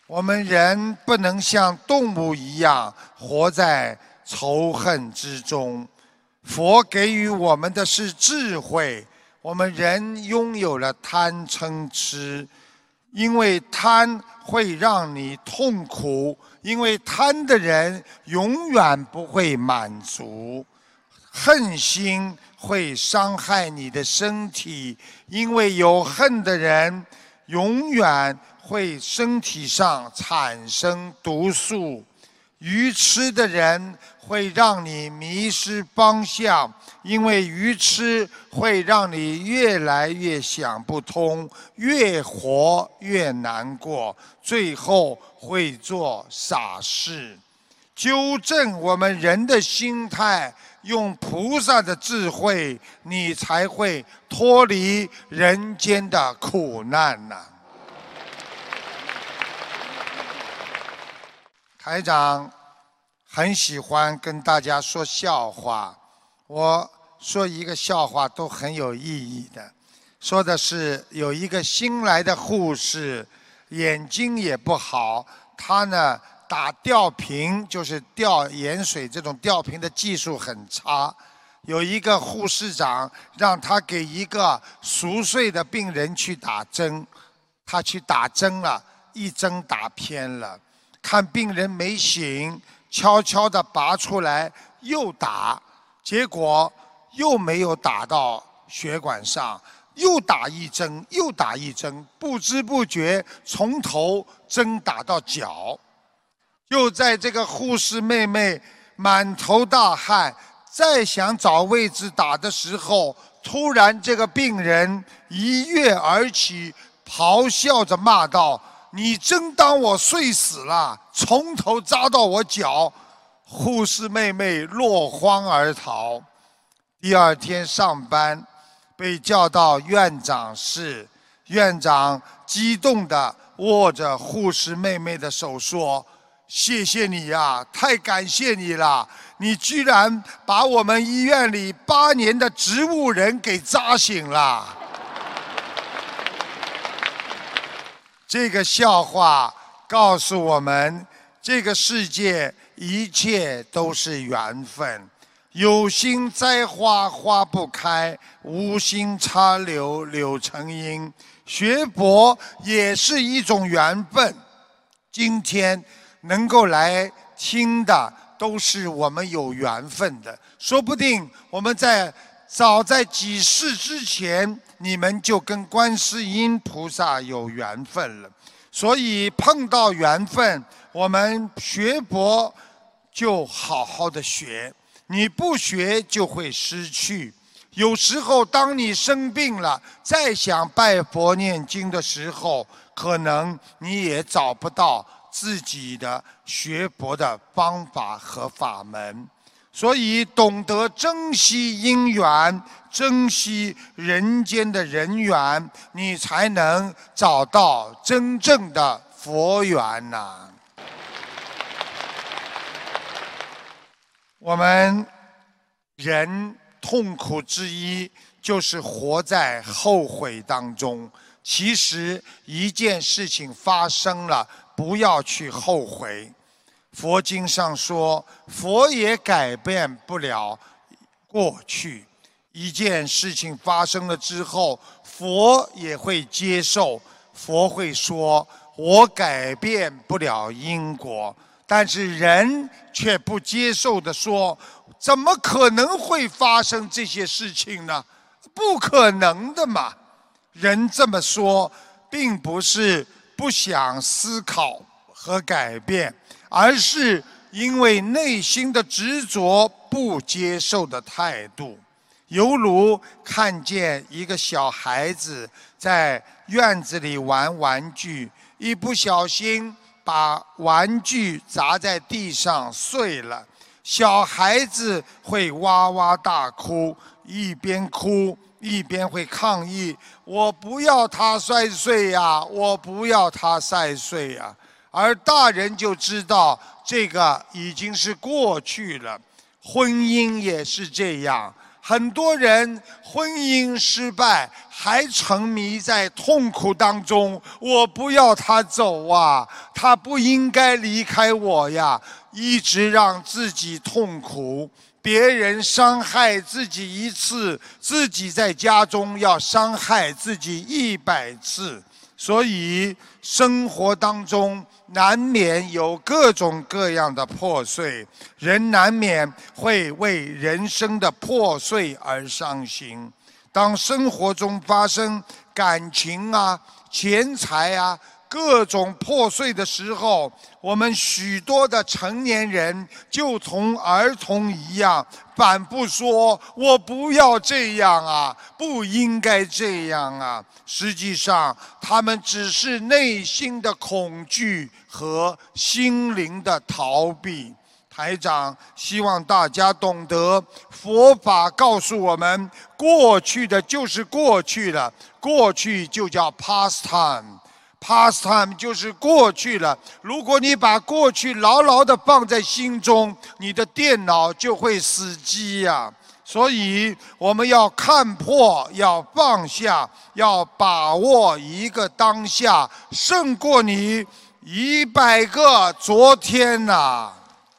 我们人不能像动物一样活在仇恨之中。佛给予我们的是智慧，我们人拥有了贪嗔痴，因为贪会让你痛苦，因为贪的人永远不会满足。恨心会伤害你的身体，因为有恨的人永远会身体上产生毒素。愚痴的人会让你迷失方向，因为愚痴会让你越来越想不通，越活越难过，最后会做傻事。纠正我们人的心态，用菩萨的智慧，你才会脱离人间的苦难呐。台长很喜欢跟大家说笑话，我说一个笑话都很有意义的。说的是有一个新来的护士，眼睛也不好，他呢打吊瓶，就是吊盐水这种吊瓶的技术很差。有一个护士长让他给一个熟睡的病人去打针，他去打针了，一针打偏了，看病人没醒，悄悄地拔出来又打，结果又没有打到血管上，又打一针，又打一针，不知不觉从头针打到脚。就在这个护士妹妹满头大汗，再想找位置打的时候，突然这个病人一跃而起，咆哮着骂道：你真当我睡死了，从头扎到我脚。护士妹妹落荒而逃。第二天上班被叫到院长室，院长激动地握着护士妹妹的手说：谢谢你呀，太感谢你了，你居然把我们医院里8年的植物人给扎醒了。这个笑话告诉我们，这个世界一切都是缘分，有心栽花花不开，无心插柳柳成荫。学佛也是一种缘分，今天能够来听的都是我们有缘分的，说不定我们早在几世之前，你们就跟观世音菩萨有缘分了。所以碰到缘分，我们学佛就好好的学，你不学就会失去。有时候当你生病了，再想拜佛念经的时候，可能你也找不到自己的学佛的方法和法门。所以懂得珍惜因缘，珍惜人间的人缘，你才能找到真正的佛缘呐。我们人痛苦之一就是活在后悔当中。其实一件事情发生了，不要去后悔。佛经上说，佛也改变不了过去。一件事情发生了之后，佛也会接受。佛会说，我改变不了因果。但是人却不接受地说，怎么可能会发生这些事情呢？不可能的嘛。人这么说，并不是不想思考和改变，而是因为内心的执着，不接受的态度。犹如看见一个小孩子在院子里玩玩具，一不小心把玩具砸在地上碎了，小孩子会哇哇大哭，一边哭一边会抗议：我不要它摔碎呀，我不要它摔碎呀。而大人就知道这个已经是过去了。婚姻也是这样， 很多人婚姻失败，还沉迷在痛苦当中。我不要他走啊，他不应该离开我呀，一直让自己痛苦。别人伤害自己一次，自己在家中要伤害自己100次。所以生活当中难免有各种各样的破碎，人难免会为人生的破碎而伤心。当生活中发生感情啊、钱财啊各种破碎的时候，我们许多的成年人就同儿童一样，反复说我不要这样啊，不应该这样啊。实际上他们只是内心的恐惧和心灵的逃避。台长希望大家懂得，佛法告诉我们，过去的就是过去了，过去就叫 past time。past time 就是过去了。如果你把过去牢牢地放在心中，你的电脑就会死机呀。所以我们要看破，要放下，要把握一个当下，胜过你100个昨天呐。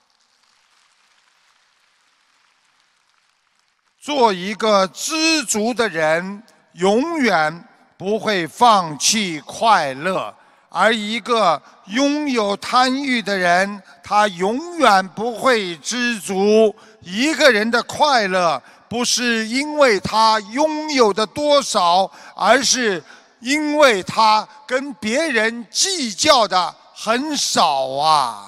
做一个知足的人，永远不会放弃快乐，而一个拥有贪欲的人，他永远不会知足。一个人的快乐不是因为他拥有的多少，而是因为他跟别人计较的很少啊。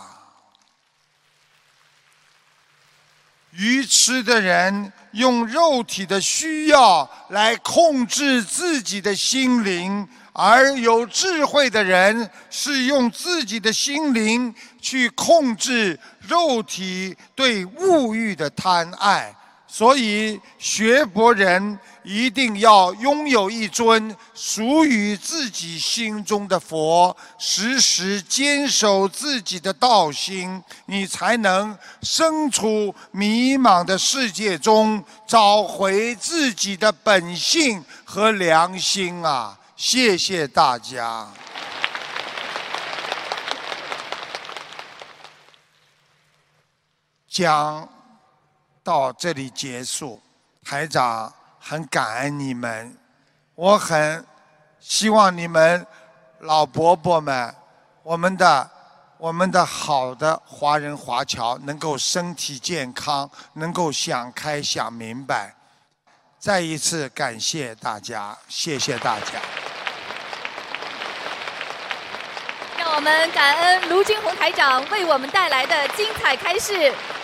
愚痴的人用肉体的需要来控制自己的心灵，而有智慧的人是用自己的心灵去控制肉体对物欲的贪爱。所以学佛人一定要拥有一尊属于自己心中的佛，时时坚守自己的道心，你才能身处迷茫的世界中，找回自己的本性和良心啊！谢谢大家。讲到这里结束，台长很感恩你们，我很希望你们老伯伯们，我们的好的华人华侨能够身体健康，能够想开想明白。再一次感谢大家，谢谢大家。 让我们感恩卢军宏台长为我们带来的精彩开示。